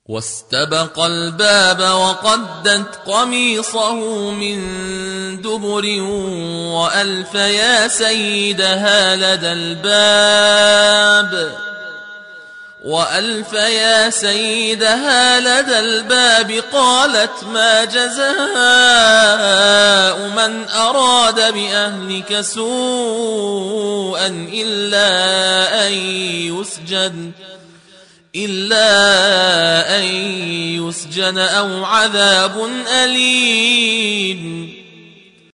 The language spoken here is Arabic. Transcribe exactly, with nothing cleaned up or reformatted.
واستبق الباب وقدت قميصه من دبر وألف يا سيدها لدى الباب وألف يا سيدها لدى الباب قالت ما جزاء من أراد بأهلك سوءا إلا أن يسجن إلا أن يسجن أو عذاب أليم